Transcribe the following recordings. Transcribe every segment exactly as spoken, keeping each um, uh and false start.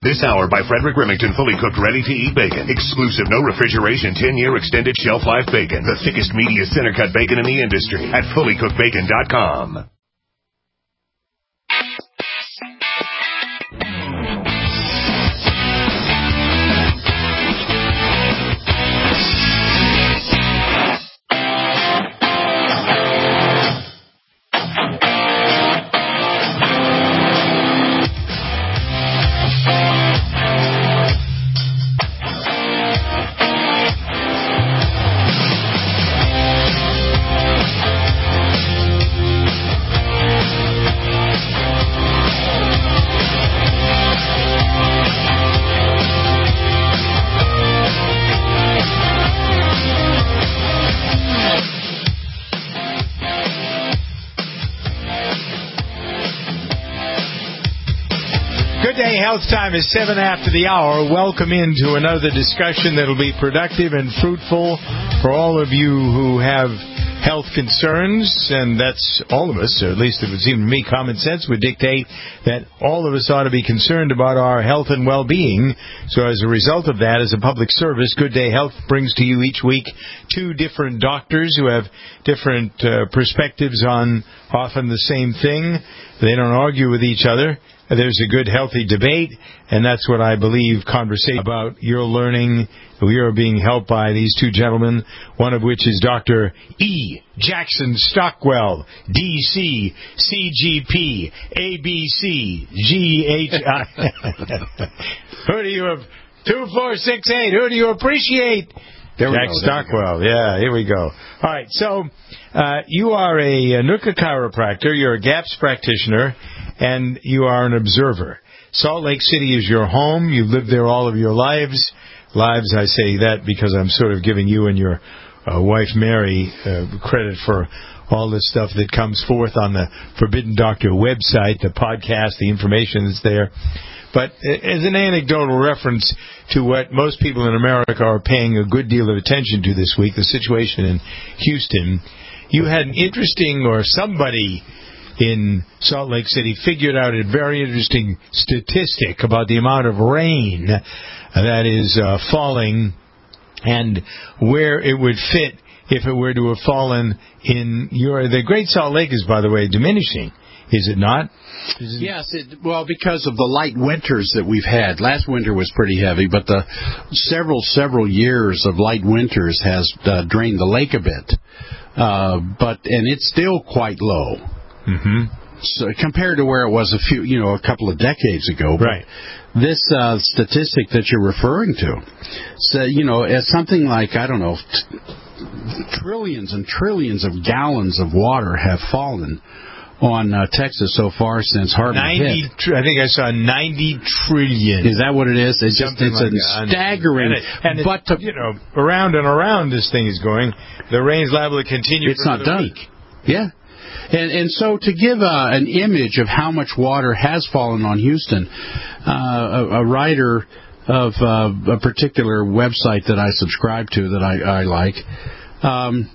This hour by Frederick Remington, fully cooked, ready-to-eat bacon. Exclusive, no refrigeration, ten-year extended shelf life bacon. The thickest, meatiest, center-cut bacon in the industry at fully cooked bacon dot com. Health Time is seven after the hour. Welcome into another discussion that'll be productive and fruitful for all of you who have health concerns, and that's all of us, or at least it would seem to me common sense would dictate that all of us ought to be concerned about our health and well-being. So as a result of that, as a public service, Good Day Health brings to you each week two different doctors who have different uh, perspectives on often the same thing. They don't argue with each other. There's a good, healthy debate, and that's what I believe conversation about. You're learning. We are being helped by these two gentlemen, one of which is Doctor E. Jackson Stockwell, D C, C G P, A B C, G H I. Who do you have? two four six eight. Who do you appreciate? There we Jack go, Stockwell. Yeah, here we go. All right, so uh, you are a, a Nooka chiropractor. You're a GAPS practitioner, and you are an observer. Salt Lake City is your home. You've lived there all of your lives. Lives, I say that because I'm sort of giving you and your uh, wife, Mary, uh, credit for all this stuff that comes forth on the Forbidden Doctor website, the podcast, the information that's there. But as an anecdotal reference to what most people in America are paying a good deal of attention to this week, the situation in Houston, you had an interesting, or somebody in Salt Lake City figured out a very interesting statistic about the amount of rain that is uh, falling and where it would fit if it were to have fallen in your... The Great Salt Lake is, by the way, diminishing, is it not? Is it... Yes, it, well, because of the light winters that we've had. Last winter was pretty heavy, but the several, several years of light winters has uh, drained the lake a bit. Uh, but and it's still quite low. Mm-hmm. So compared to where it was a few, you know, a couple of decades ago. Right. This uh, statistic that you're referring to, so, you know, as something like, I don't know, t- trillions and trillions of gallons of water have fallen on uh, Texas so far since Harvey ninety, hit. Tr- I think I saw ninety trillion. Is that what it is? It's just it's like a staggering. And, it, and but it, to, you know, around and around this thing is going. The rain's liable to continue. It's for not done. Week. Yeah. And, and so to give uh, an image of how much water has fallen on Houston, uh, a, a writer of uh, a particular website that I subscribe to that I, I like um,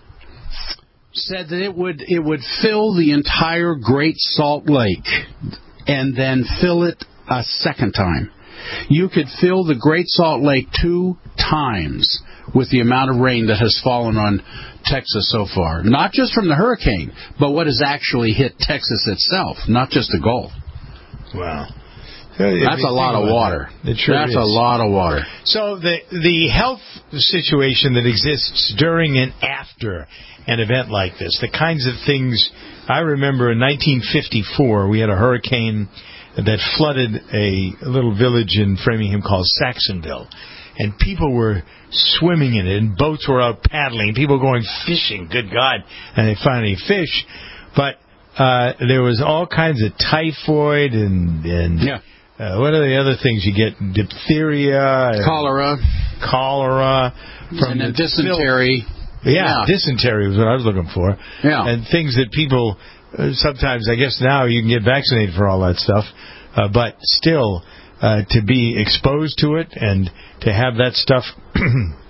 said that it would it would fill the entire Great Salt Lake and then fill it a second time. You could fill the Great Salt Lake two times with the amount of rain that has fallen on Texas so far. Not just from the hurricane, but what has actually hit Texas itself, not just the Gulf. Wow. That's a lot of water. It sure That's is. a lot of water. So the the health situation that exists during and after an event like this, the kinds of things... I remember in nineteen fifty-four, we had a hurricane that flooded a little village in Framingham called Saxonville. And people were swimming in it, and boats were out paddling, people going fishing, good God, and they found any fish. But uh, there was all kinds of typhoid and, and yeah. uh, what are the other things you get? Diphtheria. Cholera. Cholera. From and then dysentery. Yeah, yeah, dysentery was what I was looking for. Yeah. And things that people, uh, sometimes, I guess now you can get vaccinated for all that stuff, uh, but still... Uh, to be exposed to it and to have that stuff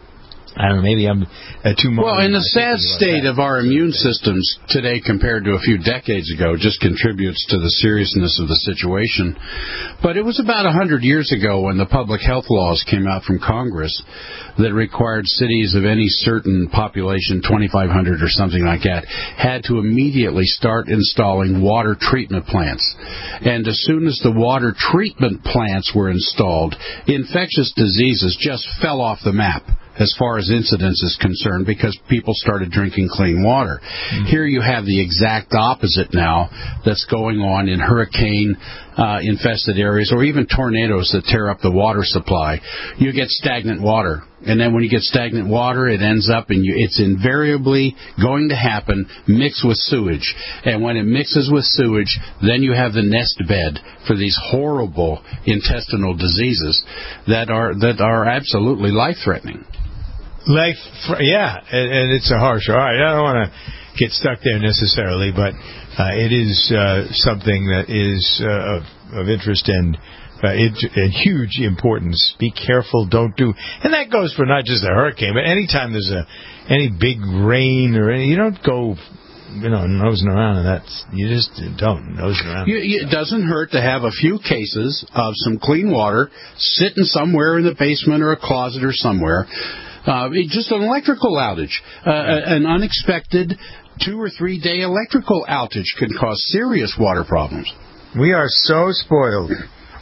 I don't know, maybe I'm uh, too much. Well, in the sad state of our immune systems today compared to a few decades ago just contributes to the seriousness of the situation. But it was about one hundred years ago when the public health laws came out from Congress that required cities of any certain population, twenty-five hundred or something like that, had to immediately start installing water treatment plants. And as soon as the water treatment plants were installed, infectious diseases just fell off the map as far as incidence is concerned, because people started drinking clean water. Mm-hmm. Here you have the exact opposite now that's going on in hurricane-infested uh, areas, or even tornadoes that tear up the water supply. You get stagnant water. And then when you get stagnant water, it ends up, and it's invariably going to happen, mixed with sewage. And when it mixes with sewage, then you have the nest bed for these horrible intestinal diseases that are that are absolutely life-threatening. Life, yeah, and, and it's a harsh. All right, I don't want to get stuck there necessarily, but uh, it is uh, something that is uh, of, of interest and uh, it, and huge importance. Be careful, don't do, and that goes for not just a hurricane, but anytime there's a any big rain or any, you don't go, you know, nosing around, and that's you just don't nosing around. You, you, it doesn't hurt to have a few cases of some clean water sitting somewhere in the basement or a closet or somewhere. Uh, just an electrical outage. Uh, an unexpected two or three day electrical outage can cause serious water problems. We are so spoiled.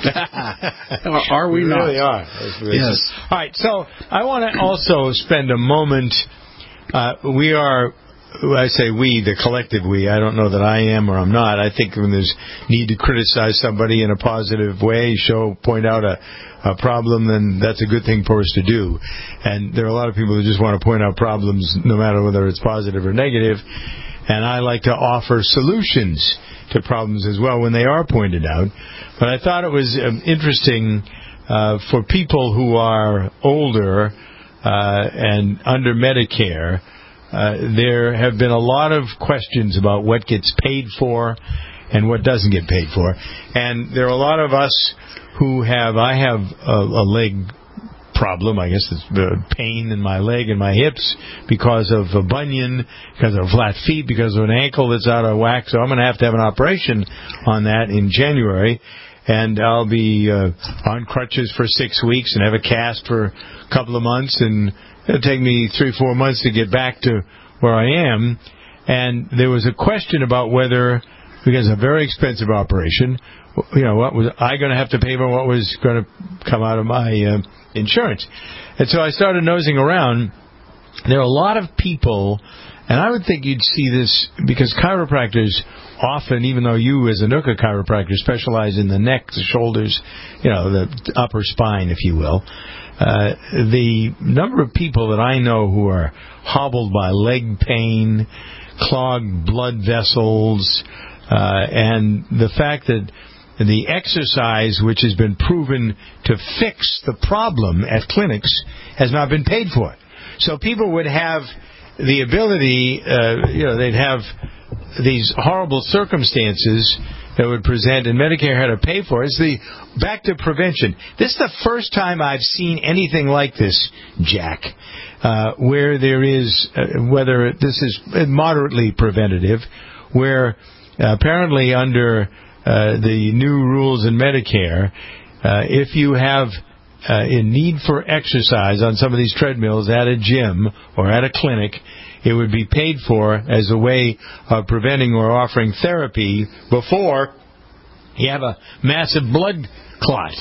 Are we, we not? Really are. Really yes. All right. So I want to also spend a moment. Uh, we are. I say we, the collective we. I don't know that I am or I'm not. I think when there's need to criticize somebody in a positive way, show, point out a, a problem, then that's a good thing for us to do. And there are a lot of people who just want to point out problems, no matter whether it's positive or negative. And I like to offer solutions to problems as well when they are pointed out. But I thought it was um, interesting uh, for people who are older uh, and under Medicare. Uh, there have been a lot of questions about what gets paid for and what doesn't get paid for. And there are a lot of us who have, I have a, a leg problem, I guess it's the pain in my leg and my hips because of a bunion, because of flat feet, because of an ankle that's out of whack. So I'm going to have to have an operation on that in January. And I'll be uh, on crutches for six weeks and have a cast for a couple of months, and it'll take me three, four months to get back to where I am. And there was a question about whether, because it's a very expensive operation, you know, what was I going to have to pay for, what was going to come out of my uh, insurance. And so I started nosing around. There are a lot of people, and I would think you'd see this because chiropractors often, even though you as a N U C C A chiropractor specialize in the neck, the shoulders, you know, the upper spine, if you will, uh, the number of people that I know who are hobbled by leg pain, clogged blood vessels, uh, and the fact that the exercise, which has been proven to fix the problem at clinics, has not been paid for. So people would have the ability, uh, you know, they'd have these horrible circumstances that would present, and Medicare had to pay for it. It's the back to prevention. This is the first time I've seen anything like this, Jack, uh, where there is, uh, whether this is moderately preventative, where uh, apparently under uh, the new rules in Medicare, uh, if you have uh, in need for exercise on some of these treadmills at a gym or at a clinic, it would be paid for as a way of preventing or offering therapy before you have a massive blood clot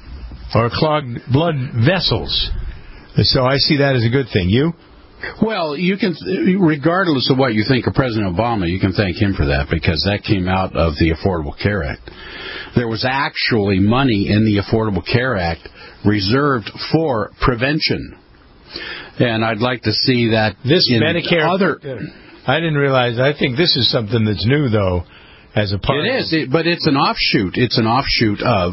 or clogged blood vessels. So I see that as a good thing. You? Well, you can, regardless of what you think of President Obama, you can thank him for that, because that came out of the Affordable Care Act. There was actually money in the Affordable Care Act reserved for prevention. And I'd like to see that this in Medicare other. I didn't realize. I think this is something that's new, though, as a part. It is, it, but it's an offshoot. It's an offshoot of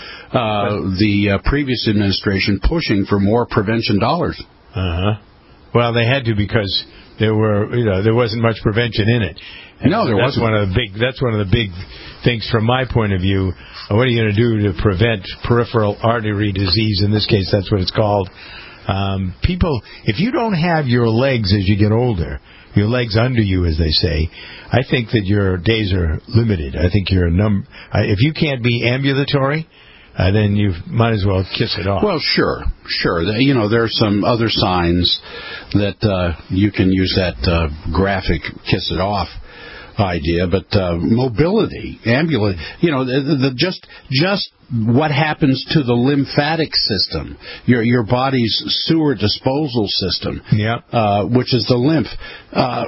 uh, the uh, previous administration pushing for more prevention dollars. Uh huh. Well, they had to, because there were, you know, there wasn't much prevention in it. And no, there that's wasn't. One of the big. That's one of the big things from my point of view. What are you going to do to prevent peripheral artery disease? In this case, that's what it's called. Um, people, if you don't have your legs as you get older, your legs under you, as they say, I think that your days are limited. I think you're a num. If you can't be ambulatory, uh, then you might as well kiss it off. Well, sure, sure. You know, there are some other signs that uh, you can use that uh, graphic kiss it off idea, but uh, mobility, ambulate, you know, the, the just just what happens to the lymphatic system, your your body's sewer disposal system, yeah, uh, which is the lymph. Uh,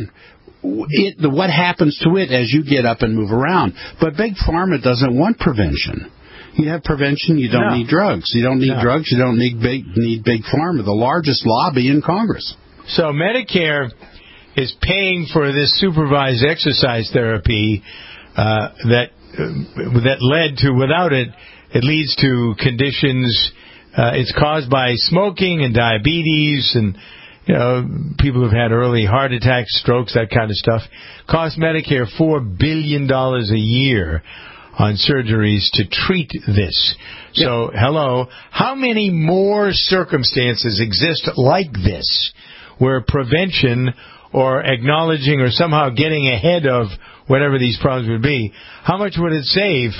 it the, what happens to it as you get up and move around? But Big Pharma doesn't want prevention. You have prevention, you don't no. need drugs. You don't need no. drugs. You don't need big need Big Pharma, the largest lobby in Congress. So Medicare is paying for this supervised exercise therapy uh, that uh, that led to, without it, it leads to conditions. Uh, it's caused by smoking and diabetes, and you know, people who've had early heart attacks, strokes, that kind of stuff. Cost Medicare four billion dollars a year on surgeries to treat this. So, yeah. hello, how many more circumstances exist like this where prevention or acknowledging or somehow getting ahead of whatever these problems would be, how much would it save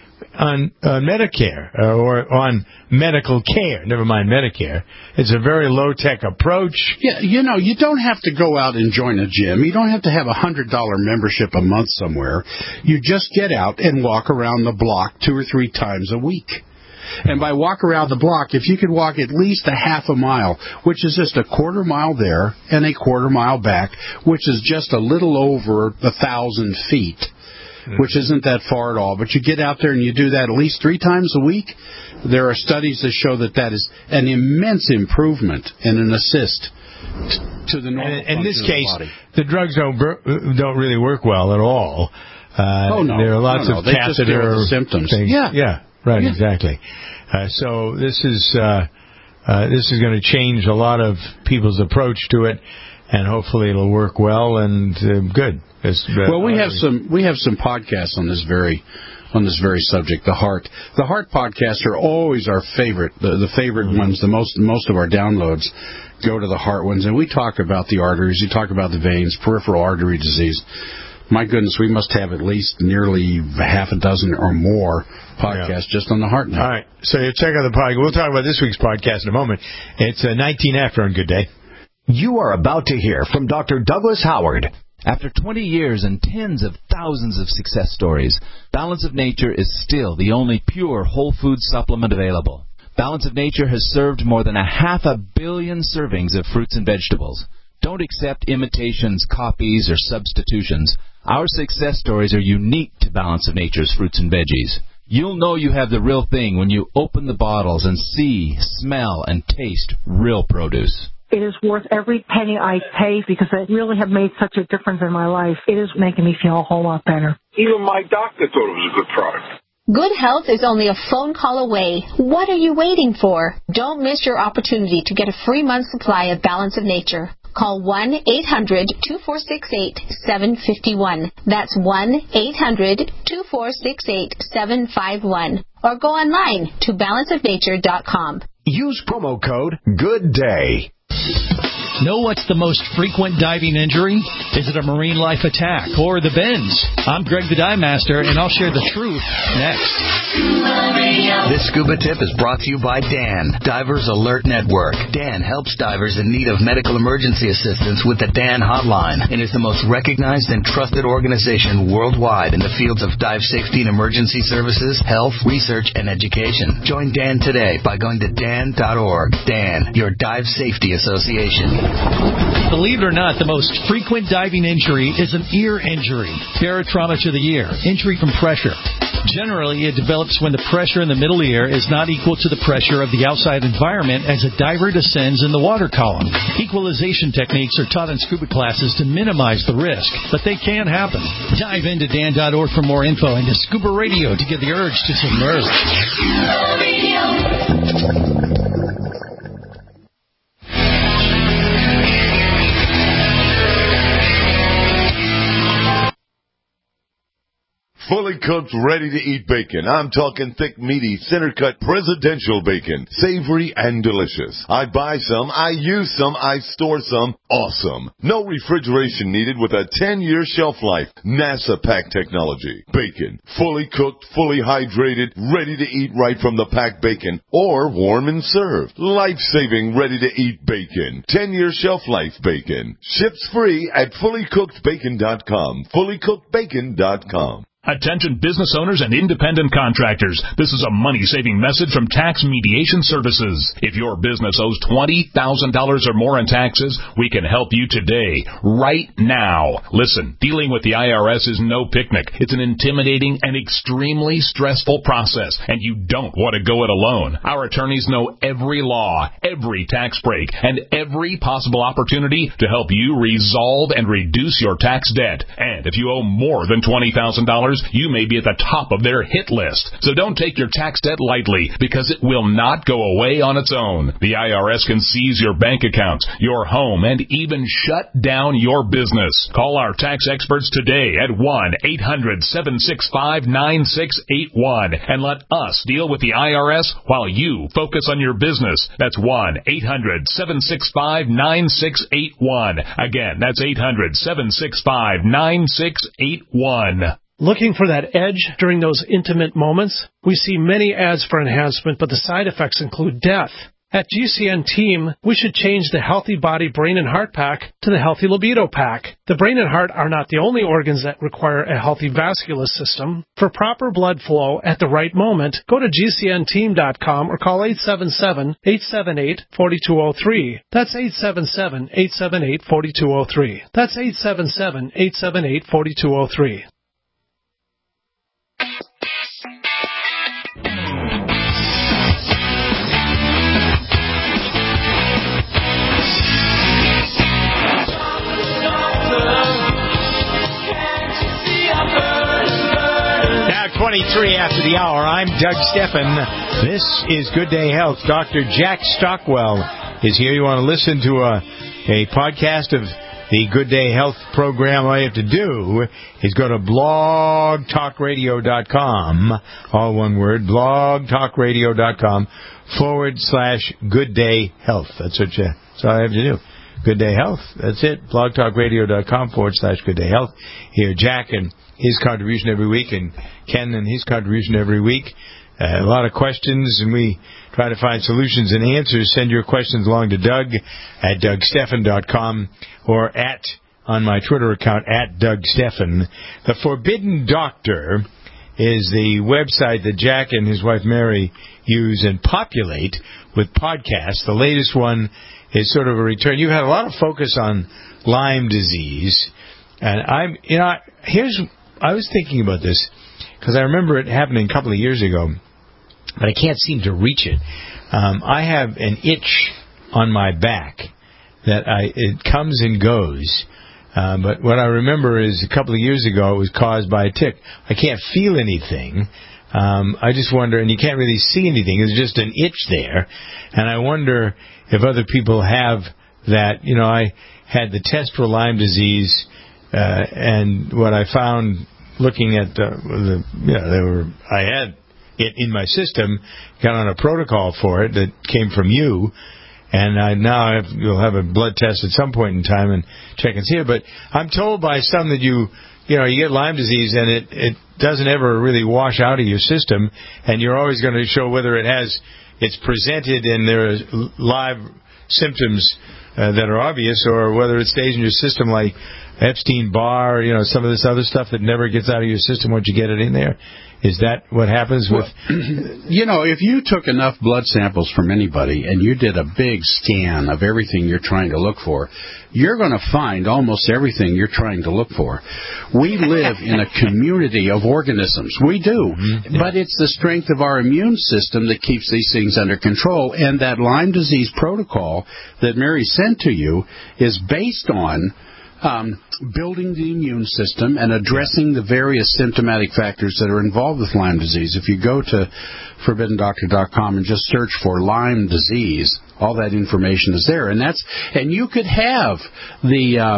on, on Medicare or on medical care? Never mind Medicare. It's a very low-tech approach. Yeah, you know, you don't have to go out and join a gym. You don't have to have a one hundred dollars membership a month somewhere. You just get out and walk around the block two or three times a week. And by walk around the block, if you could walk at least a half a mile, which is just a quarter mile there and a quarter mile back, which is just a little over a thousand feet, mm-hmm. which isn't that far at all. But you get out there and you do that at least three times a week. There are studies that show that that is an immense improvement and an assist to the normal function of the body. In this case, the the drugs don't don't really work well at all. Uh, oh no, there are lots no, no. of they catheter just deal with the symptoms. Things. Yeah, yeah. Right, yeah. exactly. Uh, so this is uh, uh, this is going to change a lot of people's approach to it, and hopefully it'll work well and uh, good. It's, uh, well, we have some we have some podcasts on this very on this very subject. The heart, the heart podcasts are always our favorite, the, the favorite mm-hmm. ones. The most most of our downloads go to the heart ones, and we talk about the arteries, we talk about the veins, peripheral artery disease. My goodness, we must have at least nearly half a dozen or more podcasts yeah. just on the heart now. All right, so you check out the podcast. We'll talk about this week's podcast in a moment. It's uh, nineteen after on Good Day. You are about to hear from Doctor Douglas Howard. After twenty years and tens of thousands of success stories, Balance of Nature is still the only pure whole food supplement available. Balance of Nature has served more than a half a billion servings of fruits and vegetables. Don't accept imitations, copies, or substitutions. Our success stories are unique to Balance of Nature's fruits and veggies. You'll know you have the real thing when you open the bottles and see, smell, and taste real produce. It is worth every penny I pay because it really have made such a difference in my life. It is making me feel a whole lot better. Even my doctor thought it was a good product. Good health is only a phone call away. What are you waiting for? Don't miss your opportunity to get a free month supply of Balance of Nature. Call one eight hundred two four six eight seven five one. That's one eight hundred two four six eight seven five one. Or go online to balance of nature dot com. Use promo code GOODDAY. Know what's the most frequent diving injury? Is it a marine life attack or the bends? I'm Greg the Dive Master, and I'll share the truth next. This scuba tip is brought to you by Dan, Divers Alert Network. Dan helps divers in need of medical emergency assistance with the Dan Hotline and is the most recognized and trusted organization worldwide in the fields of dive safety and emergency services, health, research, and education. Join Dan today by going to dan dot org. Dan, your dive safety association. Believe it or not, the most frequent diving injury is an ear injury. Barotrauma to the ear, injury from pressure. Generally, it develops when the pressure in the middle ear is not equal to the pressure of the outside environment as a diver descends in the water column. Equalization techniques are taught in scuba classes to minimize the risk, but they can happen. Dive into dan dot org for more info and to Scuba Radio to get the urge to submerge. Scuba Radio. fully cooked, ready-to-eat bacon. I'm talking thick, meaty, center-cut presidential bacon. Savory and delicious. I buy some, I use some, I store some. Awesome. No refrigeration needed with a ten-year shelf life. NASA pack technology. Bacon. Fully cooked, fully hydrated, ready to eat right from the packed bacon. Or warm and served. Life-saving, ready-to-eat bacon. ten-year shelf life bacon. Ships free at fully cooked bacon dot com. fully cooked bacon dot com. Attention business owners and independent contractors. This is a money-saving message from Tax Mediation Services. If your business owes twenty thousand dollars or more in taxes, we can help you today, right now. Listen, dealing with the I R S is no picnic. It's an intimidating and extremely stressful process, and you don't want to go it alone. Our attorneys know every law, every tax break, and every possible opportunity to help you resolve and reduce your tax debt. And if you owe more than twenty thousand dollars, you may be at the top of their hit list. So don't take your tax debt lightly, because it will not go away on its own. The I R S can seize your bank accounts, your home, and even shut down your business. Call our tax experts today at one eight hundred seven six five nine six eight one and let us deal with the I R S while you focus on your business. That's one eight hundred seven six five nine six eight one. Again, that's eight hundred seven six five nine six eight one. Looking for that edge during those intimate moments? We see many ads for enhancement, but the side effects include death. At G C N Team, we should change the Healthy Body Brain and Heart Pack to the Healthy Libido Pack. The brain and heart are not the only organs that require a healthy vascular system. For proper blood flow at the right moment, go to G C N team dot com or call eight seven seven, eight seven eight, four two zero three. That's eight seven seven, eight seven eight, four two zero three. That's eight seven seven, eight seven eight, four two zero three. twenty-three after the hour. I'm Doug Steffen. This is Good Day Health. Doctor Jack Stockwell is here. You want to listen to a, a podcast of the Good Day Health program? All you have to do is go to blog talk radio dot com, all one word, blog talk radio dot com forward slash Good Day Health. That's what you, that's all I have to do. Good Day Health. That's it. blog talk radio dot com forward slash Good Day Health. Here, Jack and his contribution every week, and Ken and his contribution every week. Uh, a lot of questions, and we try to find solutions and answers. Send your questions along to Doug at doug steffen dot com or at, on my Twitter account, at Doug Steffen. The Forbidden Doctor is the website that Jack and his wife Mary use and populate with podcasts. The latest one is sort of a return. You had a lot of focus on Lyme disease, and I'm, you know, here's, I was thinking about this because I remember it happening a couple of years ago, but I can't seem to reach it. Um, I have an itch on my back that I it comes and goes. Uh, but what I remember is a couple of years ago it was caused by a tick. I can't feel anything. Um, I just wonder, and you can't really see anything. It's just an itch there. And I wonder if other people have that. You know, I had the test for Lyme disease, uh, and what I found looking at uh, the, you know, there were, I had it in my system, got on a protocol for it that came from you, and I now have, you'll have a blood test at some point in time and check and see it. But I'm told by some that you, you know, you get Lyme disease and it, it doesn't ever really wash out of your system, and you're always going to show whether it has, it's presented and there are live symptoms uh, that are obvious, or whether it stays in your system like Epstein-Barr, you know, some of this other stuff that never gets out of your system once you get it in there. Is that what happens with... Well, you know, if you took enough blood samples from anybody and you did a big scan of everything you're trying to look for, you're going to find almost everything you're trying to look for. We live in a community of organisms. We do. Mm-hmm. Yeah. But it's the strength of our immune system that keeps these things under control. And that Lyme disease protocol that Mary sent to you is based on Um, building the immune system and addressing the various symptomatic factors that are involved with Lyme disease. If you go to forbidden doctor dot com and just search for Lyme disease, all that information is there. And that's and you could have the um,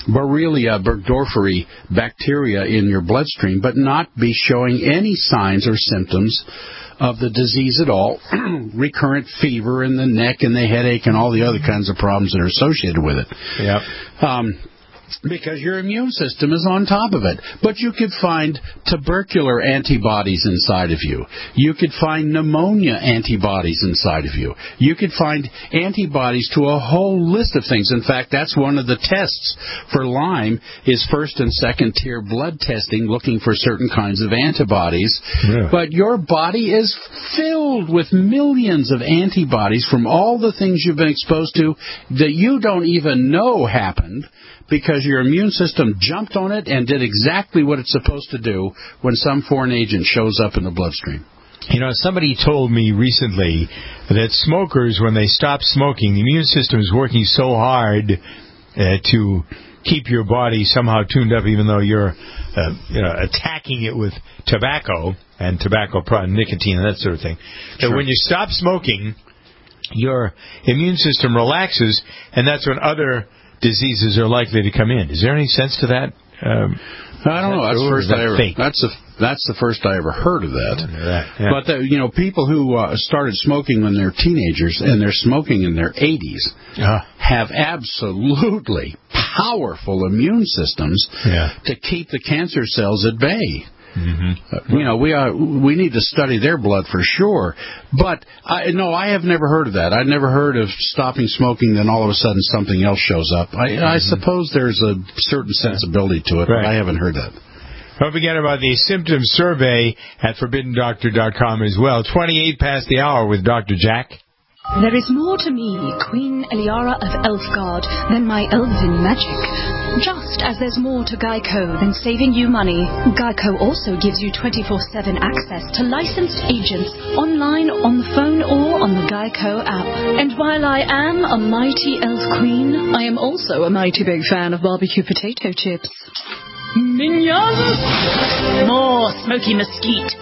Borrelia burgdorferi bacteria in your bloodstream, but not be showing any signs or symptoms of the disease at all. Recurrent fever in the neck and the headache and all the other kinds of problems that are associated with it. Yep. Um, because your immune system is on top of it. But you could find tubercular antibodies inside of you. You could find pneumonia antibodies inside of you. You could find antibodies to a whole list of things. In fact, that's one of the tests for Lyme is first and second tier blood testing, looking for certain kinds of antibodies. Yeah. But your body is filled with millions of antibodies from all the things you've been exposed to that you don't even know happened, because your immune system jumped on it and did exactly what it's supposed to do when some foreign agent shows up in the bloodstream. You know, somebody told me recently that smokers, when they stop smoking, the immune system is working so hard uh, to keep your body somehow tuned up, even though you're uh, you know, attacking it with tobacco and tobacco, nicotine, and that sort of thing. Sure. That when you stop smoking, your immune system relaxes, and that's when other diseases are likely to come in. Is there any sense to that? Um, I don't know. That's the first that I ever. fake? That's the that's the first I ever heard of that. that yeah. But the, you know, people who uh, started smoking when they're teenagers and they're smoking in their eighties uh, have absolutely powerful immune systems yeah. to keep the cancer cells at bay. Mm-hmm. Uh, you know, we are we need to study their blood for sure. But I, no, I have never heard of that. I've never heard of stopping smoking, then all of a sudden something else shows up. I, mm-hmm. I suppose there's a certain sensibility to it, right. but I haven't heard that. Don't forget about the symptom survey at forbidden doctor dot com as well. twenty-eight past the hour with Doctor Jack. There is more to me, Queen Eliara of Elfgard, than my elven magic. Just as there's more to Geico than saving you money, Geico also gives you twenty-four seven access to licensed agents online, on the phone, or on the Geico app. And while I am a mighty elf queen, I am also a mighty big fan of barbecue potato chips. Minions! More smoky mesquite.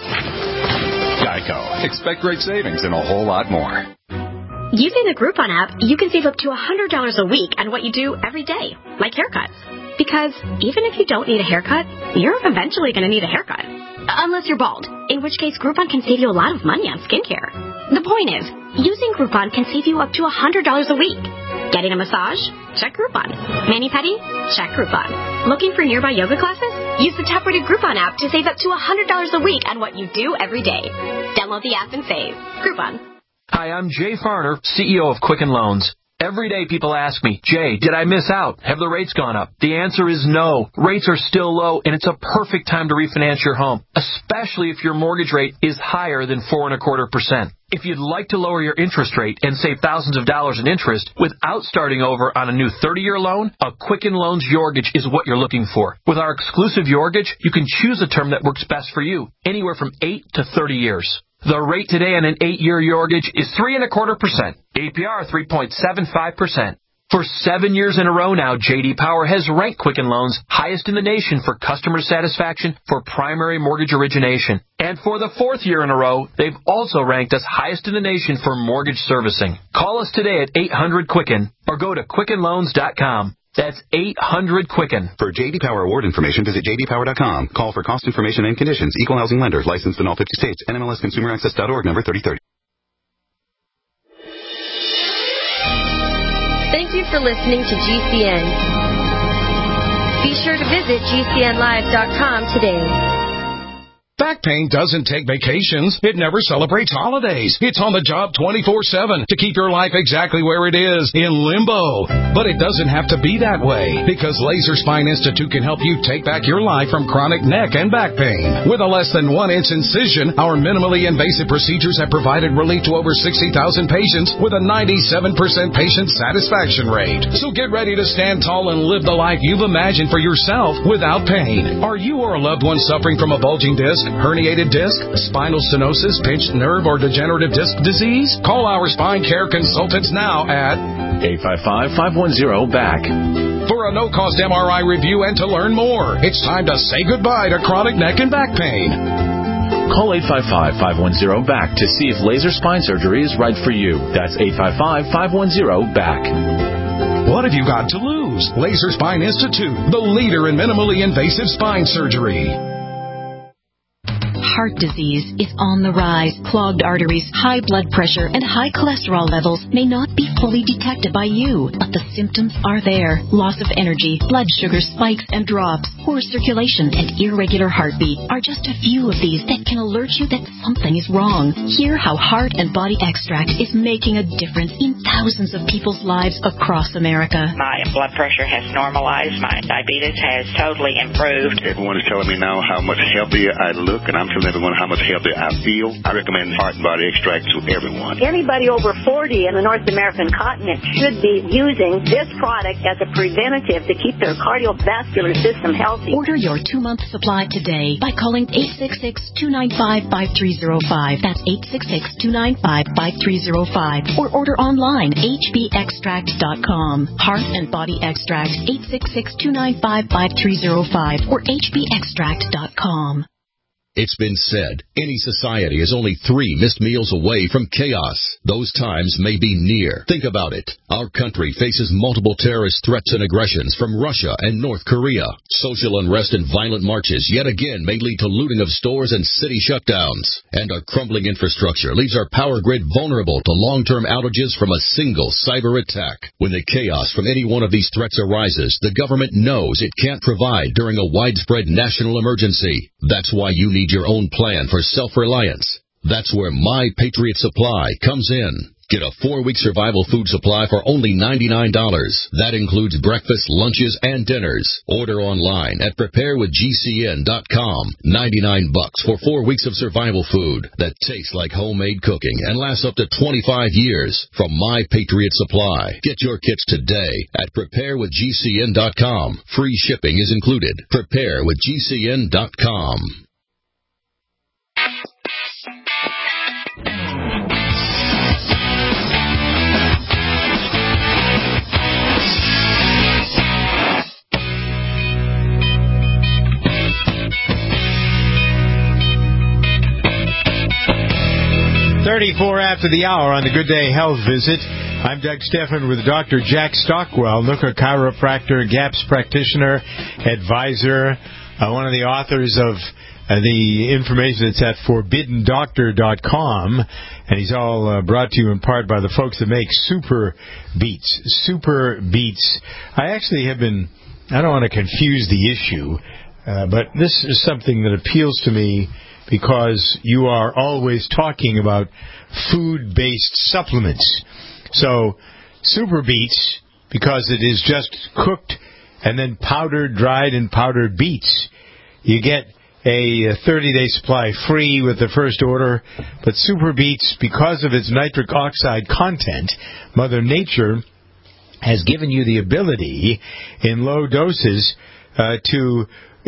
Geico. Expect great savings and a whole lot more. Using the Groupon app, you can save up to one hundred dollars a week on what you do every day, like haircuts. Because even if you don't need a haircut, you're eventually going to need a haircut. Unless you're bald, in which case Groupon can save you a lot of money on skincare. The point is, using Groupon can save you up to one hundred dollars a week. Getting a massage? Check Groupon. Mani-pedi? Check Groupon. Looking for nearby yoga classes? Use the top-rated Groupon app to save up to one hundred dollars a week on what you do every day. Download the app and save. Groupon. Hi, I'm Jay Farner, C E O of Quicken Loans. Every day people ask me, Jay, did I miss out? Have the rates gone up? The answer is no. Rates are still low, and it's a perfect time to refinance your home, especially if your mortgage rate is higher than four and a quarter percent. If you'd like to lower your interest rate and save thousands of dollars in interest without starting over on a new thirty-year loan, a Quicken Loans Yorgage is what you're looking for. With our exclusive Yorgage, you can choose a term that works best for you, anywhere from eight to thirty years. The rate today on an eight-year Yorgage is three and a quarter percent. A P R three point seven five percent. For seven years in a row now, J D Power has ranked Quicken Loans highest in the nation for customer satisfaction for primary mortgage origination. And for the fourth year in a row, they've also ranked us highest in the nation for mortgage servicing. Call us today at eight hundred Quicken or go to quicken loans dot com. That's eight hundred Quicken. For J D Power award information, visit j d power dot com. Call for cost information and conditions. Equal housing lender. Licensed in all fifty states. N M L S consumer access dot org, number thirty thirty. Thank you for listening to G C N. Be sure to visit g c n live dot com today. Back pain doesn't take vacations. It never celebrates holidays. It's on the job twenty-four seven to keep your life exactly where it is, in limbo. But it doesn't have to be that way, because Laser Spine Institute can help you take back your life from chronic neck and back pain. With a less than one inch incision, our minimally invasive procedures have provided relief to over sixty thousand patients with a ninety-seven percent patient satisfaction rate. So get ready to stand tall and live the life you've imagined for yourself without pain. Are you or a loved one suffering from a bulging disc, herniated disc, spinal stenosis, pinched nerve, or degenerative disc disease? Call our spine care consultants now at eight five five, five one zero, B A C for a no-cost M R I review and to learn more. It's time to say goodbye to chronic neck and back pain. Call eight five five, five one zero, B A C to see if laser spine surgery is right for you. That's eight five five, five one zero, B A C. What What have you got to lose? Laser Spine Institute, the leader in minimally invasive spine surgery. Heart disease is on the rise. Clogged arteries, high blood pressure, and high cholesterol levels may not be fully detected by you, but the symptoms are there. Loss of energy, blood sugar spikes and drops, poor circulation, and irregular heartbeat are just a few of these that can alert you that something is wrong. Hear how Heart and Body Extract is making a difference in thousands of people's lives across America. My blood pressure has normalized. My diabetes has totally improved. Everyone is telling me now how much healthier I look, and I'm telling everyone how much healthier I feel. I recommend Heart and Body Extract to everyone. Anybody over forty in the North American continent should be using this product as a preventative to keep their cardiovascular system healthy. Order your two-month supply today by calling eight six six, two nine five, five three zero five. That's eight six six, two nine five, five three zero five. Or order online, h b extract dot com. Heart and Body Extract, eight six six, two nine five, five three zero five or h b extract dot com. It's been said, any society is only three missed meals away from chaos. Those times may be near. Think about it. Our country faces multiple terrorist threats and aggressions from Russia and North Korea. Social unrest and violent marches yet again may lead to looting of stores and city shutdowns. And our crumbling infrastructure leaves our power grid vulnerable to long-term outages from a single cyber attack. When the chaos from any one of these threats arises, the government knows it can't provide during a widespread national emergency. That's why you need your own plan for self-reliance. That's where My Patriot Supply comes in. Get a four-week survival food supply for only ninety-nine dollars. That includes breakfast, lunches, and dinners. Order online at prepare with G C N dot com. ninety-nine bucks for four weeks of survival food that tastes like homemade cooking and lasts up to twenty-five years from My Patriot Supply. Get your kits today at prepare with G C N dot com. Free shipping is included. prepare with G C N dot com. thirty-four after the hour on the Good Day Health Visit. I'm Doug Stephan with Doctor Jack Stockwell, Nooka chiropractor, GAPS practitioner, advisor, uh, one of the authors of uh, the information that's at forbidden doctor dot com, and he's all uh, brought to you in part by the folks that make Super Beets. Super Beets. I actually have been, I don't want to confuse the issue, uh, but this is something that appeals to me because you are always talking about food-based supplements. So, Super Beets, because it is just cooked and then powdered, dried, and powdered beets. You get a thirty-day supply free with the first order. But Super Beets, because of its nitric oxide content, Mother Nature has given you the ability in low doses uh, to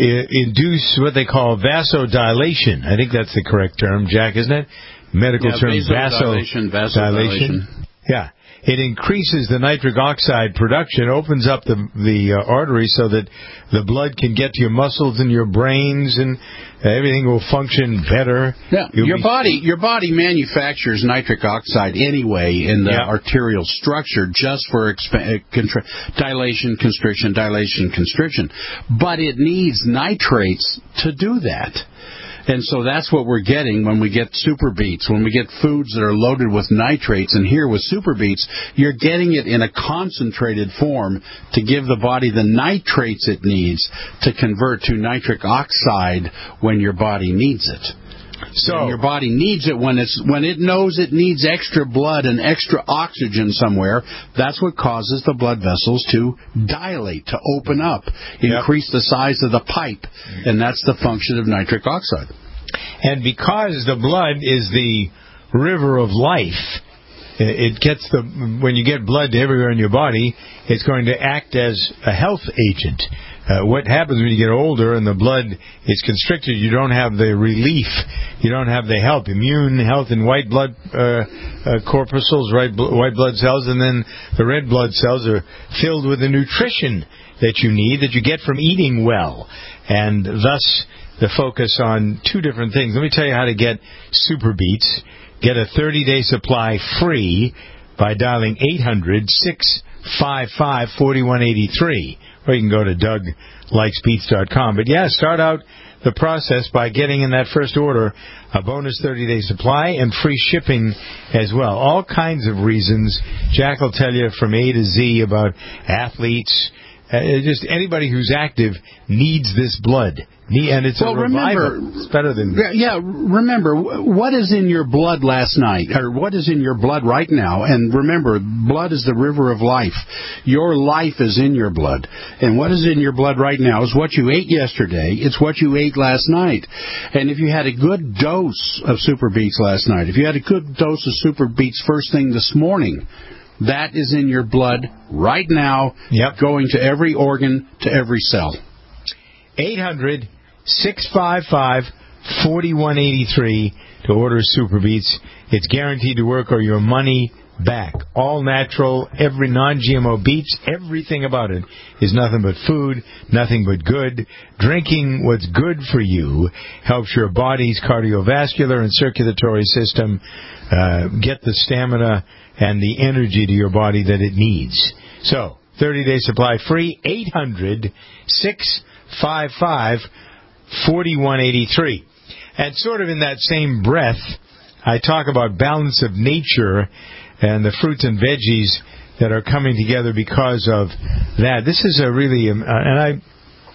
induce what they call vasodilation. I think that's the correct term, Jack, isn't it? Medical yeah, term, vasodilation. Vasodilation. Yeah. It increases the nitric oxide production, opens up the the uh, arteries so that the blood can get to your muscles and your brains, and everything will function better. Yeah, You'll your be... body your body manufactures nitric oxide anyway in the yeah. arterial structure just for exp- contra- dilation, constriction, dilation, constriction. But it needs nitrates to do that. And so that's what we're getting when we get Super Beets, when we get foods that are loaded with nitrates. And here with Super Beets, you're getting it in a concentrated form to give the body the nitrates it needs to convert to nitric oxide when your body needs it. So and your body needs it when it's when it knows it needs extra blood and extra oxygen somewhere. That's what causes the blood vessels to dilate, to open up, increase yep. the size of the pipe, and that's the function of nitric oxide. And because the blood is the river of life, it gets the when you get blood to everywhere in your body, it's going to act as a health agent. Uh, what happens when you get older and the blood is constricted, you don't have the relief, you don't have the help, immune health and white blood uh, uh, corpuscles, right, bl- white blood cells, and then the red blood cells are filled with the nutrition that you need, that you get from eating well. And thus, the focus on two different things. Let me tell you how to get Super Beets. Get a thirty-day supply free by dialing eight hundred, six five five, four one eight three. Or you can go to Doug Likes Beats dot com. But, yeah, start out the process by getting in that first order a bonus thirty-day supply and free shipping as well. All kinds of reasons. Jack will tell you from A to Z about athletes. Uh, just anybody who's active needs this blood. And it's well, a revival. Remember, it's better than... Yeah, remember, what is in your blood last night, or what is in your blood right now? And remember, blood is the river of life. Your life is in your blood. And what is in your blood right now is what you ate yesterday. It's what you ate last night. And if you had a good dose of Super Beets last night, if you had a good dose of Super Beets first thing this morning, that is in your blood right now, yep. going to every organ, to every cell. eight hundred, six five five, four one eight three to order Super Beets. It's guaranteed to work or your money back. All natural, every non-G M O beets, everything about it is nothing but food, nothing but good. Drinking what's good for you helps your body's cardiovascular and circulatory system uh, get the stamina and the energy to your body that it needs. So, thirty-day supply free, eight hundred, six five five, four one eight three. And sort of in that same breath, I talk about balance of nature and the fruits and veggies that are coming together because of that. This is a really, um, uh, and I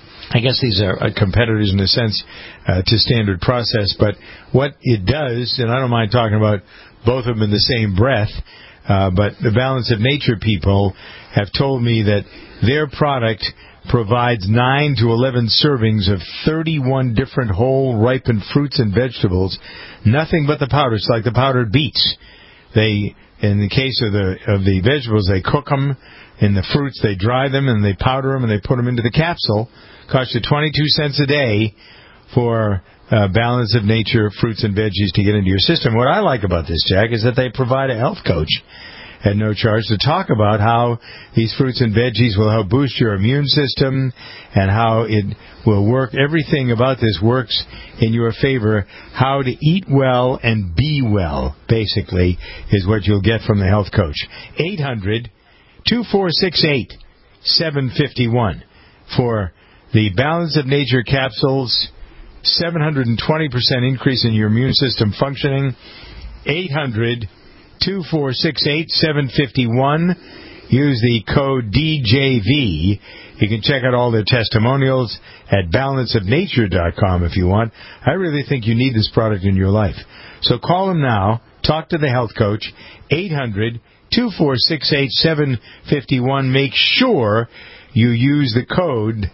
I guess these are uh, competitors in a sense uh, to Standard Process, but what it does, and I don't mind talking about both of them in the same breath, uh, but the Balance of Nature people have told me that their product provides nine to eleven servings of thirty-one different whole ripened fruits and vegetables, nothing but the powders, like the powdered beets. They, in the case of the of the vegetables, they cook them. In the fruits, they dry them and they powder them and they put them into the capsule. Costs you twenty-two cents a day for uh, Balance of Nature fruits and veggies to get into your system. What I like about this, Jack, is that they provide a health coach at no charge to talk about how these fruits and veggies will help boost your immune system and how it will work. Everything about this works in your favor. How to eat well and be well, basically, is what you'll get from the health coach. eight hundred, two four six eight, seven five one for the Balance of Nature capsules, seven hundred twenty percent increase in your immune system functioning. eight hundred, two four six eight, seven five one. Use the code D J V. You can check out all their testimonials at balance of nature dot com if you want. I really think you need this product in your life. So call them now. Talk to the health coach. eight hundred, two four six eight, seven five one. Make sure you use the code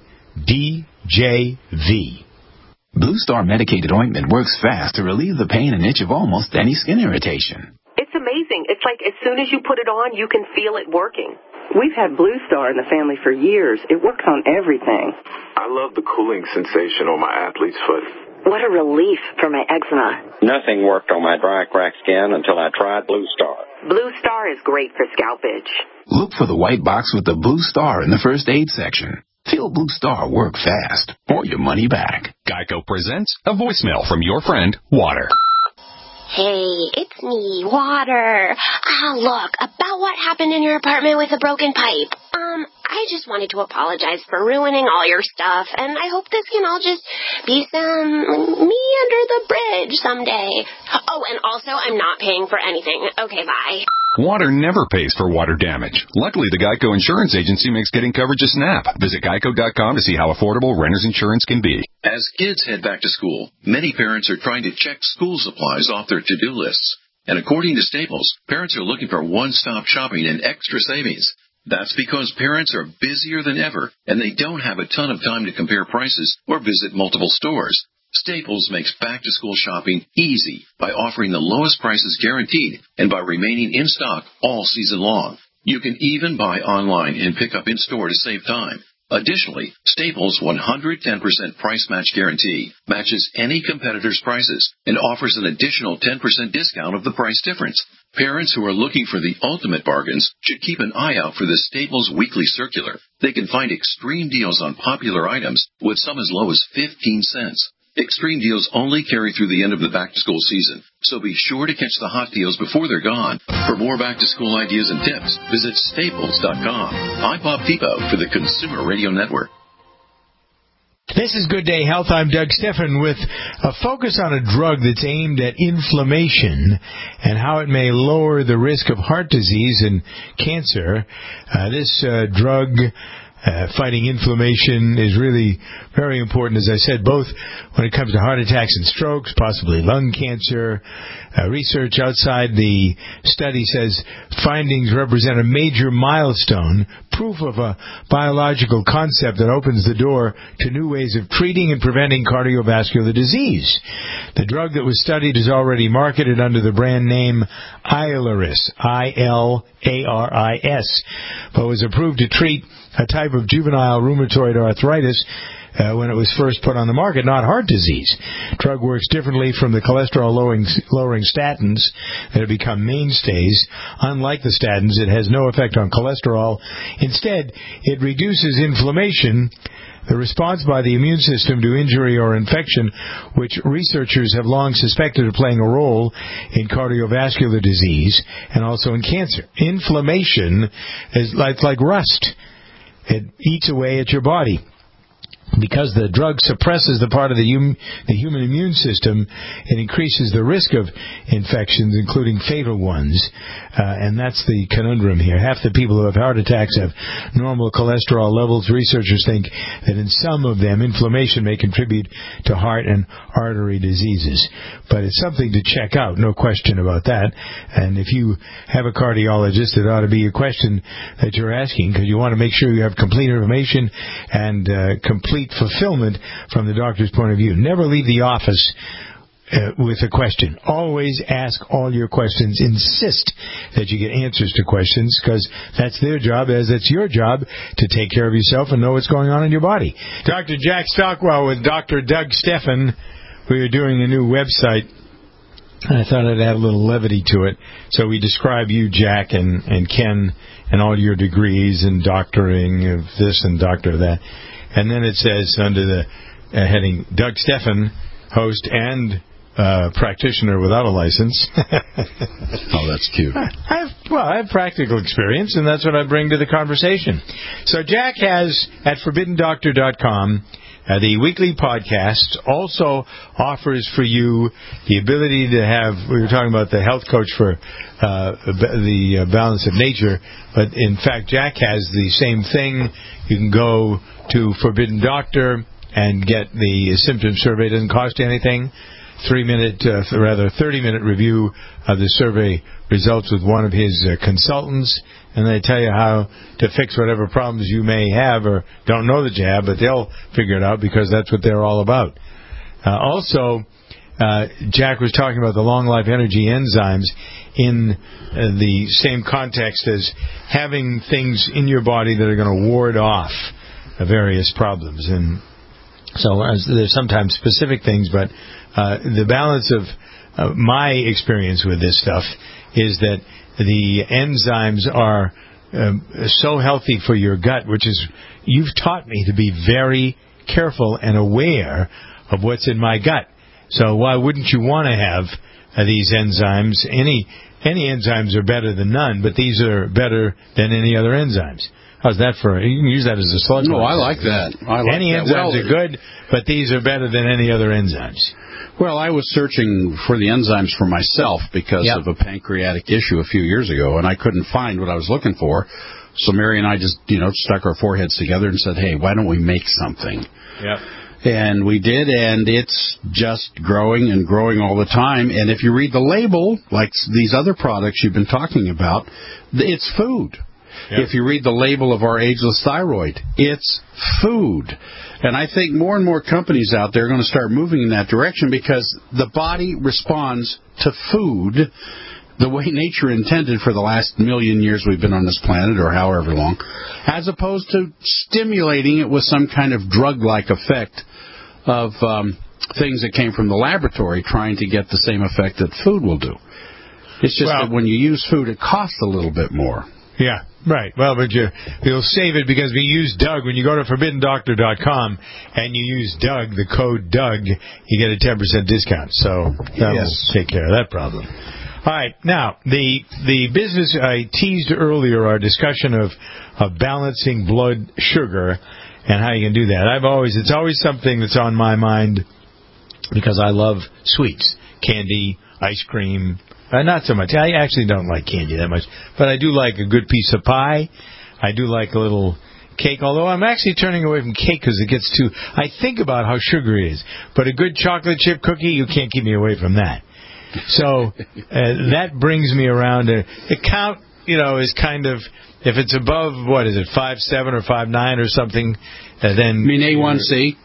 D J V. Blue Star medicated ointment works fast to relieve the pain and itch of almost any skin irritation. It's amazing. It's like as soon as you put it on, you can feel it working. We've had Blue Star in the family for years. It works on everything. I love the cooling sensation on my athlete's foot. What a relief for my eczema. Nothing worked on my dry, cracked skin until I tried Blue Star. Blue Star is great for scalp itch. Look for the white box with the Blue Star in the first aid section. Feel Blue Star work fast, or your money back. Geico presents a voicemail from your friend, Water. Hey, it's me, Water. Ah, look, about what happened in your apartment with the broken pipe. Um, I just wanted to apologize for ruining all your stuff, and I hope this can all just be some me under the bridge someday. Oh, and also, I'm not paying for anything. Okay, bye. Water never pays for water damage. Luckily, the Geico Insurance Agency makes getting coverage a snap. Visit geico dot com to see how affordable renter's insurance can be. As kids head back to school, many parents are trying to check school supplies off their to-do lists. And according to Staples, parents are looking for one-stop shopping and extra savings. That's because parents are busier than ever, and they don't have a ton of time to compare prices or visit multiple stores. Staples makes back-to-school shopping easy by offering the lowest prices guaranteed and by remaining in stock all season long. You can even buy online and pick up in-store to save time. Additionally, Staples' one hundred ten percent price match guarantee matches any competitor's prices and offers an additional ten percent discount of the price difference. Parents who are looking for the ultimate bargains should keep an eye out for the Staples Weekly Circular. They can find extreme deals on popular items with some as low as fifteen cents. Extreme deals only carry through the end of the back-to-school season, so be sure to catch the hot deals before they're gone. For more back-to-school ideas and tips, visit Staples dot com. I'm Bob Depot for the Consumer Radio Network. This is Good Day Health. I'm Doug Steffen with a focus on a drug that's aimed at inflammation and how it may lower the risk of heart disease and cancer. Uh, this uh, drug uh, fighting inflammation is really very important, as I said, both when it comes to heart attacks and strokes, possibly lung cancer. Uh, research outside the study says findings represent a major milestone, proof of a biological concept that opens the door to new ways of treating and preventing cardiovascular disease. The drug that was studied is already marketed under the brand name Ilaris, I L A R I S, but was approved to treat a type of juvenile rheumatoid arthritis Uh, when it was first put on the market, not heart disease. Drug works differently from the cholesterol-lowering lowering statins that have become mainstays. Unlike the statins, it has no effect on cholesterol. Instead, it reduces inflammation, the response by the immune system to injury or infection, which researchers have long suspected of playing a role in cardiovascular disease and also in cancer. Inflammation is like, like rust. It eats away at your body. Because the drug suppresses the part of the, hum, the human immune system, it increases the risk of infections, including fatal ones. Uh, and that's the conundrum here. Half the people who have heart attacks have normal cholesterol levels. Researchers think that in some of them, inflammation may contribute to heart and artery diseases. But it's something to check out, no question about that. And if you have a cardiologist, it ought to be a question that you're asking, because you want to make sure you have complete information and uh, complete fulfillment from the doctor's point of view. Never leave the office uh, with a question. Always ask all your questions. Insist that you get answers to questions, because that's their job, as it's your job to take care of yourself and know what's going on in your body. Doctor Jack Stockwell with Doctor Doug Steffen. We are doing a new website. I thought I'd add a little levity to it. So we describe you, Jack, and, and Ken, and all your degrees and doctoring of this and doctor of that. And then it says under the uh, heading, Doug Steffen, host and uh, practitioner without a license. Oh, that's cute. I've, well, I have practical experience, and that's what I bring to the conversation. So Jack has, at forbidden doctor dot com, Uh, the weekly podcast also offers for you the ability to have, we were talking about the health coach for uh, the balance of nature, but in fact Jack has the same thing. You can go to Forbidden Doctor and get the symptom survey. It doesn't cost you anything. Three minute, uh, rather thirty minute review of the survey results with one of his uh, consultants, and they tell you how to fix whatever problems you may have or don't know that you have, but they'll figure it out because that's what they're all about. Uh, also, uh, Jack was talking about the long life energy enzymes in uh, the same context as having things in your body that are going to ward off uh, various problems. And so as there's sometimes specific things, but uh, the balance of uh, my experience with this stuff is that the enzymes are um, so healthy for your gut, which is, you've taught me to be very careful and aware of what's in my gut. So why wouldn't you want to have uh, these enzymes? Any any enzymes are better than none, but these are better than any other enzymes. How's that for? You can use that as a slug. No, I like that. I like any that. enzymes well, are good, but these are better than any other enzymes. Well, I was searching for the enzymes for myself because yep. of a pancreatic issue a few years ago, and I couldn't find what I was looking for. So Mary and I just, you know, stuck our foreheads together and said, hey, why don't we make something? Yep. And we did, and it's just growing and growing all the time. And if you read the label, like these other products you've been talking about, it's food. Yep. If you read the label of our ageless thyroid, it's food. And I think more and more companies out there are going to start moving in that direction because the body responds to food the way nature intended for the last million years we've been on this planet, or however long, as opposed to stimulating it with some kind of drug-like effect of um, things that came from the laboratory trying to get the same effect that food will do. It's just well, that when you use food, it costs a little bit more. Yeah, right. Well, but you, you'll save it because we use Doug. When you go to forbidden doctor dot com and you use Doug, the code Doug, you get a ten percent discount. So that Yes. will take care of that problem. All right. Now, the the business, I teased earlier our discussion of, of balancing blood sugar and how you can do that. I've always, it's always something that's on my mind because I love sweets, candy, ice cream. Uh, not so much. I actually don't like candy that much, but I do like a good piece of pie. I do like a little cake, although I'm actually turning away from cake because it gets too... I think about how sugary it is, but a good chocolate chip cookie, you can't keep me away from that. So uh, that brings me around to... The count, you know, is kind of... If it's above, what is it, five seven or five nine or something, uh, then... You mean A one C?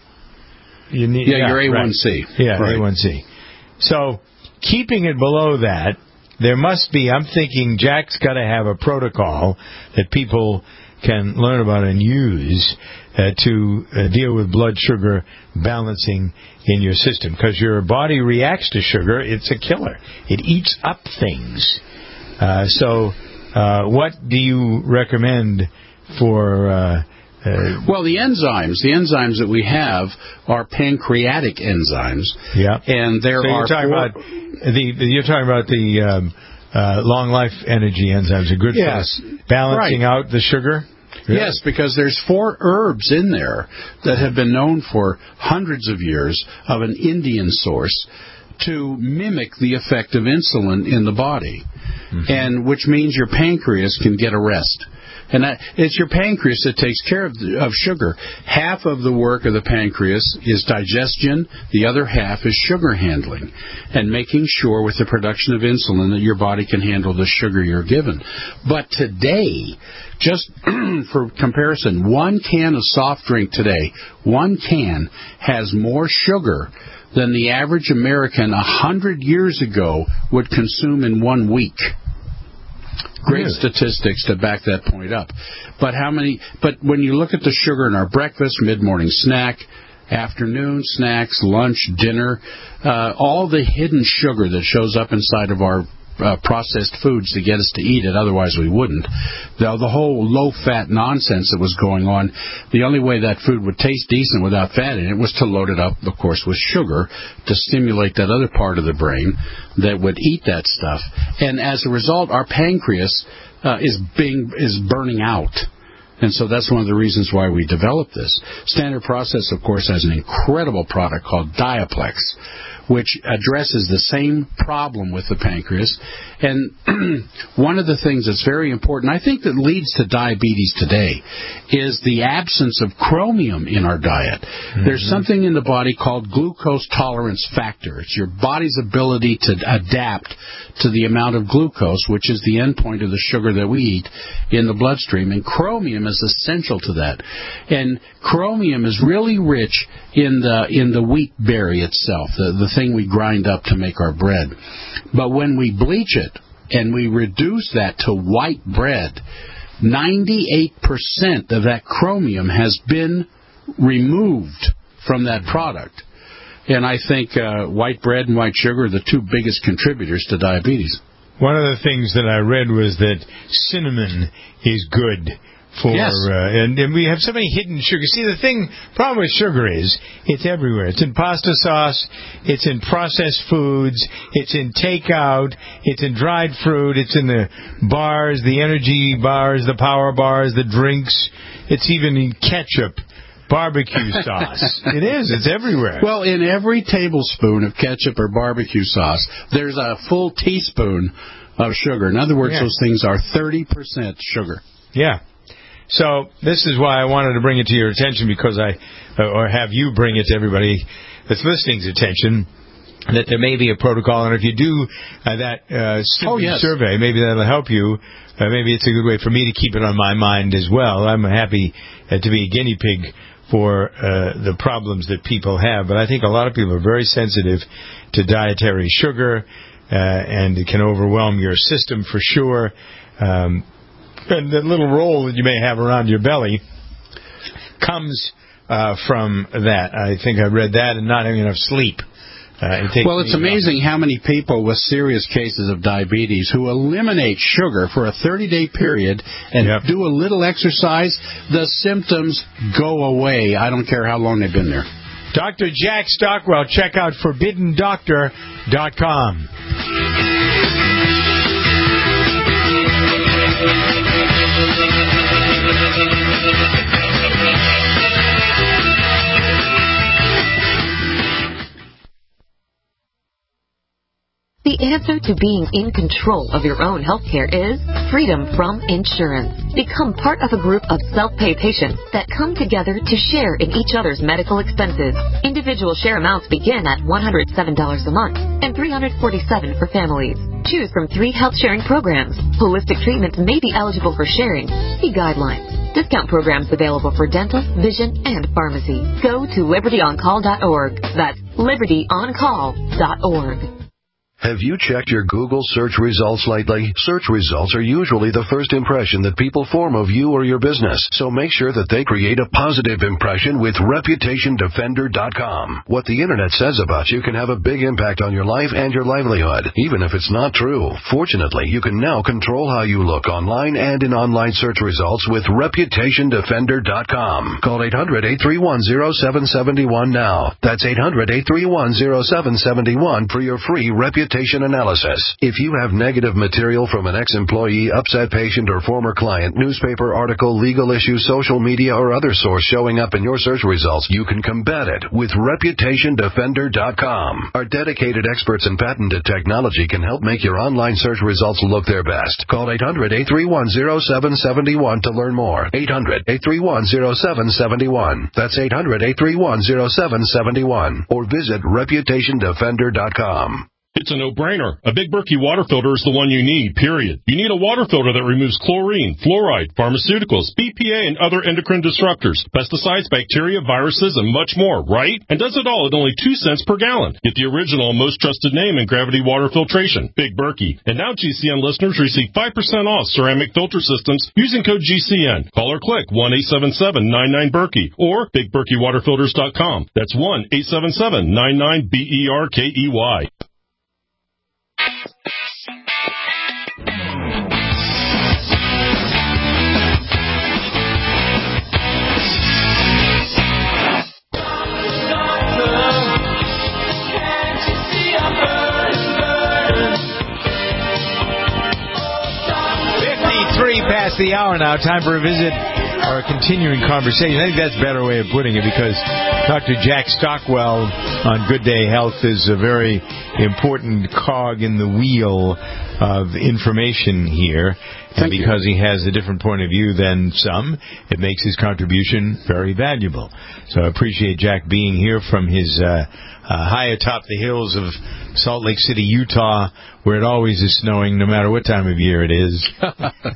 You need, yeah, yeah, your A one C. Right. Yeah, right. A one C. So... Keeping it below that, there must be, I'm thinking Jack's got to have a protocol that people can learn about and use uh, to uh, deal with blood sugar balancing in your system. Because your body reacts to sugar, it's a killer. It eats up things. Uh, so uh, what do you recommend for... Uh, Uh, well, the enzymes, the enzymes that we have are pancreatic enzymes. Yeah, and there so you're are talking four... about the you're talking about the um, uh, long life energy enzymes are good yes. for balancing right. out the sugar. Really? Yes, because there's four herbs in there that have been known for hundreds of years of an Indian source to mimic the effect of insulin in the body, mm-hmm. and which means your pancreas can get a rest. And that, it's your pancreas that takes care of, the, of sugar. Half of the work of the pancreas is digestion. The other half is sugar handling and making sure with the production of insulin that your body can handle the sugar you're given. But today, just for comparison, one can of soft drink today, one can has more sugar than the average American a hundred years ago would consume in one week. Great really? Statistics to back that point up. But how many? But when you look at the sugar in our breakfast, mid-morning snack, afternoon snacks, lunch, dinner, uh, all the hidden sugar that shows up inside of our uh, processed foods to get us to eat it, otherwise we wouldn't. The, the whole low-fat nonsense that was going on, the only way that food would taste decent without fat in it was to load it up, of course, with sugar to stimulate that other part of the brain that would eat that stuff. And as a result, our pancreas uh, is being is burning out. And so that's one of the reasons why we developed this. Standard Process, of course, has an incredible product called Diaplex, which addresses the same problem with the pancreas. And one of the things that's very important, I think that leads to diabetes today, is the absence of chromium in our diet. Mm-hmm. There's something in the body called glucose tolerance factor. It's your body's ability to adapt to the amount of glucose, which is the end point of the sugar that we eat in the bloodstream. And chromium is essential to that. And chromium is really rich in the in the wheat berry itself, the, the thing we grind up to make our bread. But when we bleach it and we reduce that to white bread, ninety-eight percent of that chromium has been removed from that product. And I think uh, white bread and white sugar are the two biggest contributors to diabetes. One of the things that I read was that cinnamon is good for, yes. uh, and, and we have so many hidden sugars. See, the thing, problem with sugar is it's everywhere. It's in pasta sauce, it's in processed foods, it's in takeout, it's in dried fruit, it's in the bars, the energy bars, the power bars, the drinks. It's even in ketchup. Barbecue sauce. It is. It's everywhere. Well, in every tablespoon of ketchup or barbecue sauce, there's a full teaspoon of sugar. In other words, yeah. those things are thirty percent sugar. Yeah. So this is why I wanted to bring it to your attention, because I, or have you bring it to everybody that's listening's attention, that there may be a protocol, and if you do uh, that uh, oh, yes. survey, maybe that'll help you. Uh, maybe it's a good way for me to keep it on my mind as well. I'm happy uh, to be a guinea pig for uh, the problems that people have. But I think a lot of people are very sensitive to dietary sugar, uh, and it can overwhelm your system for sure. Um, and the little roll that you may have around your belly comes uh, from that. I think I read that, and not having enough sleep. Uh, it well, it's amazing how many people with serious cases of diabetes who eliminate sugar for a thirty-day period and yep. do a little exercise, the symptoms go away. I don't care how long they've been there. Doctor Jack Stockwell. Check out forbidden doctor dot com. The answer to being in control of your own healthcare is freedom from insurance. Become part of a group of self-pay patients that come together to share in each other's medical expenses. Individual share amounts begin at one hundred seven dollars a month and three hundred forty-seven dollars for families. Choose from three health sharing programs. Holistic treatments may be eligible for sharing. See guidelines. Discount programs available for dental, vision, and pharmacy. Go to liberty on call dot org. That's liberty on call dot org. Have you checked your Google search results lately? Search results are usually the first impression that people form of you or your business, so make sure that they create a positive impression with reputation defender dot com. What the Internet says about you can have a big impact on your life and your livelihood, even if it's not true. Fortunately, you can now control how you look online and in online search results with reputation defender dot com. Call eight hundred, eight three one, zero seven seven one now. That's eight hundred, eight three one, zero seven seven one for your free reputation analysis. If you have negative material from an ex-employee, upset patient, or former client, newspaper article, legal issue, social media, or other source showing up in your search results, you can combat it with reputation defender dot com. Our dedicated experts in patented technology can help make your online search results look their best. Call eight hundred, eight three one, zero seven seven one to learn more. eight hundred, eight three one, zero seven seven one. That's eight hundred, eight three one, zero seven seven one. Or visit reputation defender dot com. It's a no-brainer. A Big Berkey water filter is the one you need, period. You need a water filter that removes chlorine, fluoride, pharmaceuticals, B P A, and other endocrine disruptors, pesticides, bacteria, viruses, and much more, right? And does it all at only two cents per gallon. Get the original and most trusted name in gravity water filtration, Big Berkey. And now G C N listeners receive five percent off ceramic filter systems using code G C N. Call or click one eight seven seven, nine nine, Berkey or big berkey water filters dot com. That's one eight seven seven, nine nine, B E R K E Y. fifty-three past the hour now. Time for a visit or a continuing conversation. I think that's a better way of putting it, because Doctor Jack Stockwell on Good Day Health is a very important cog in the wheel of information here. And Thank because you. he has a different point of view than some, it makes his contribution very valuable. So I appreciate Jack being here from his uh, uh, high atop the hills of Salt Lake City, Utah, where it always is snowing no matter what time of year it is. Oh,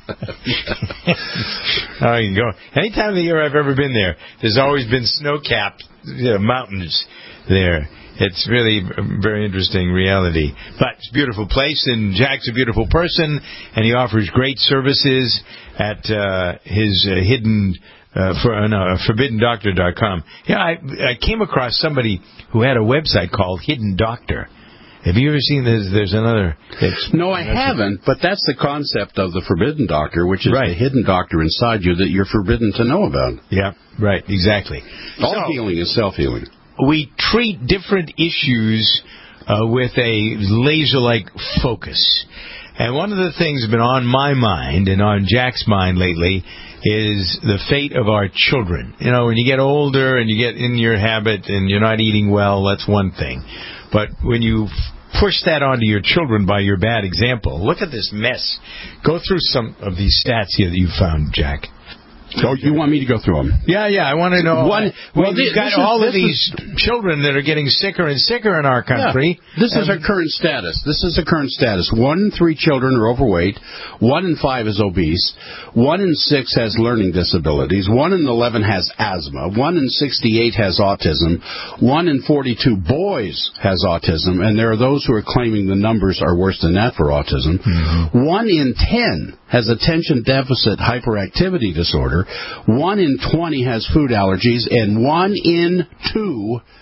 you can go. Any time of the year I've ever been there, there's always been snow-capped you know, mountains there. It's really a very interesting reality. But it's a beautiful place, and Jack's a beautiful person, and he offers great services at uh, his uh, hidden, uh, for, uh, no, forbidden doctor dot com. Yeah, I, I came across somebody who had a website called Hidden Doctor. Have you ever seen this? There's another. No, I haven't, but that's the concept of the Forbidden Doctor, which is right. the hidden doctor inside you that you're forbidden to know about. Yeah, right, exactly. All so, healing is self-healing. We treat different issues uh, with a laser-like focus. And one of the things that's been on my mind and on Jack's mind lately is the fate of our children. You know, when you get older and you get in your habit and you're not eating well, that's one thing. But when you push that onto your children by your bad example, look at this mess. Go through some of these stats here that you found, Jack. So you want me to go through them? Yeah, yeah. I want to know. One, well, we've got all is, of these is, children that are getting sicker and sicker in our country. Yeah, this is our current status. This is the current status. One in three children are overweight. One in five is obese. One in six has learning disabilities. One in eleven has asthma. One in sixty-eight has autism. One in forty-two boys has autism. And there are those who are claiming the numbers are worse than that for autism. Mm-hmm. One in ten has attention deficit hyperactivity disorder. One in twenty has food allergies, and one in two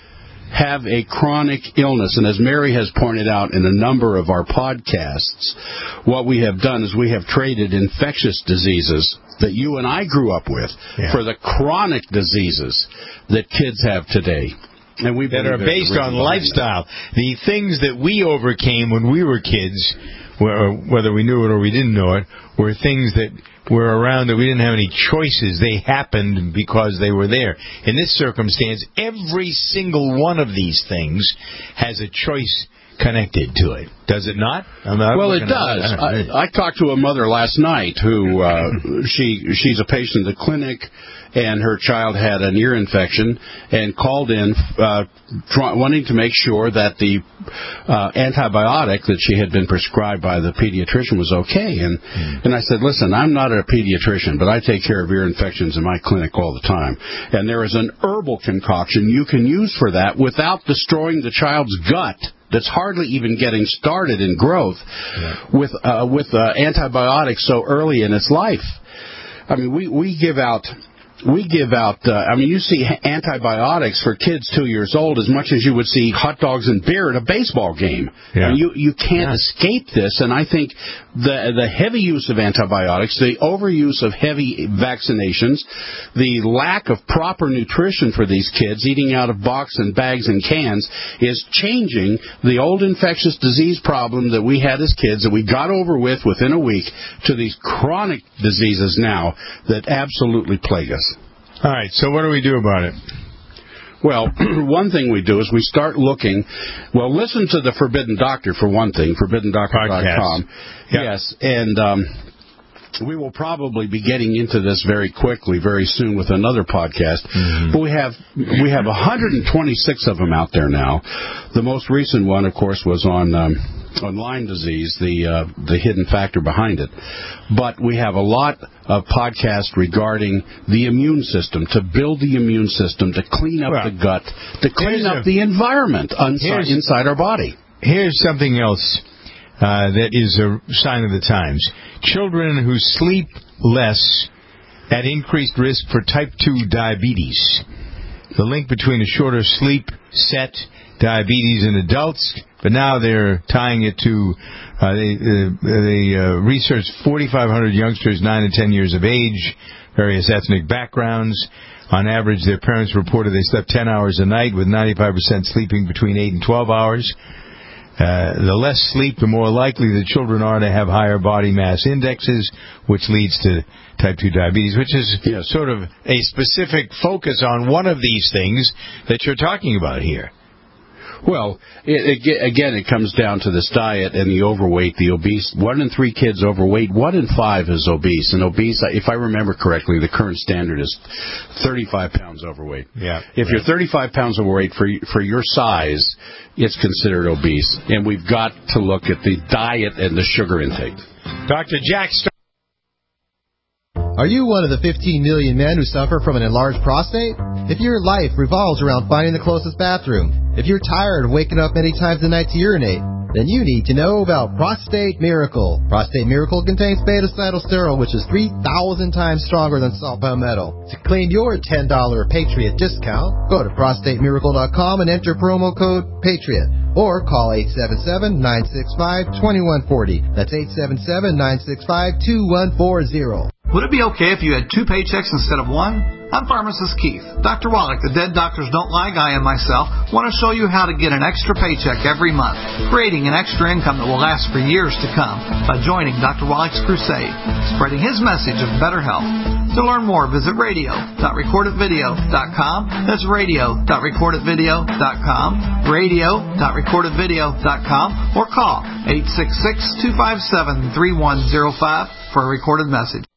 have a chronic illness. And as Mary has pointed out in a number of our podcasts, what we have done is we have traded infectious diseases that you and I grew up with yeah. for the chronic diseases that kids have today. And we that are based on lifestyle. That. The things that we overcame when we were kids, whether we knew it or we didn't know it, were things that were around that we didn't have any choices. They happened because they were there. In this circumstance, every single one of these things has a choice connected to it. Does it not? I'm not well, it does. I, I talked to a mother last night who uh, she she's a patient at the clinic, and her child had an ear infection and called in uh, try, wanting to make sure that the uh, antibiotic that she had been prescribed by the pediatrician was okay. And mm. and I said, listen, I'm not a pediatrician, but I take care of ear infections in my clinic all the time. And there is an herbal concoction you can use for that without destroying the child's gut. That's hardly even getting started in growth yeah. with uh, with uh, antibiotics so early in its life. I mean, we, we give out we give out. Uh, I mean, you see antibiotics for kids two years old as much as you would see hot dogs and beer at a baseball game. Yeah. I mean, you you can't yeah. escape this. And I think the the heavy use of antibiotics, the overuse of heavy vaccinations, the lack of proper nutrition for these kids, eating out of box and bags and cans, is changing the old infectious disease problem that we had as kids that we got over with within a week to these chronic diseases now that absolutely plague us. All right, so what do we do about it? Well, one thing we do is we start looking, well, listen to the Forbidden Doctor for one thing, forbidden doctor dot com. Yep. Yes, and um, we will probably be getting into this very quickly, very soon with another podcast. Mm-hmm. But we have we have one hundred twenty-six of them out there now. The most recent one, of course, was on um, on Lyme disease, the uh, the hidden factor behind it. But we have a lot of podcasts regarding the immune system, to build the immune system, to clean up well, the gut, to clean up a, the environment inside, inside our body. Here's something else uh, that is a sign of the times. Children who sleep less at increased risk for type two diabetes. The link between a shorter sleep set, diabetes in adults, but now they're tying it to, uh, they, uh, they uh, researched forty-five hundred youngsters, nine and ten years of age, various ethnic backgrounds. On average, their parents reported they slept ten hours a night, with ninety-five percent sleeping between eight and twelve hours. Uh, the less sleep, the more likely the children are to have higher body mass indexes, which leads to type two diabetes, which is yes. sort of a specific focus on one of these things that you're talking about here. Well, it, it, again, it comes down to this diet and the overweight, the obese. One in three kids overweight. One in five is obese. And obese, if I remember correctly, the current standard is thirty-five pounds overweight. Yeah. If yeah. you're thirty-five pounds overweight for for your size, it's considered obese. And we've got to look at the diet and the sugar intake. Doctor Jack Starr. Are you one of the fifteen million men who suffer from an enlarged prostate? If your life revolves around finding the closest bathroom, if you're tired of waking up many times a night to urinate, then you need to know about Prostate Miracle. Prostate Miracle contains beta-cytosterol, which is three thousand times stronger than salt palmetto. To claim your ten dollars Patriot discount, go to prostate miracle dot com and enter promo code PATRIOT. Or call eight seven seven, nine six five, two one four zero. That's eight seven seven, nine six five, two one four zero. Would it be okay if you had two paychecks instead of one? I'm Pharmacist Keith. Doctor Wallach, the Dead Doctors Don't Lie guy, and myself want to show you how to get an extra paycheck every month, creating an extra income that will last for years to come by joining Doctor Wallach's crusade, spreading his message of better health. To learn more, visit radio dot record it video dot com. That's radio dot record it video dot com, radio dot record it video dot com, or call eight six six, two five seven, three one zero five for a recorded message.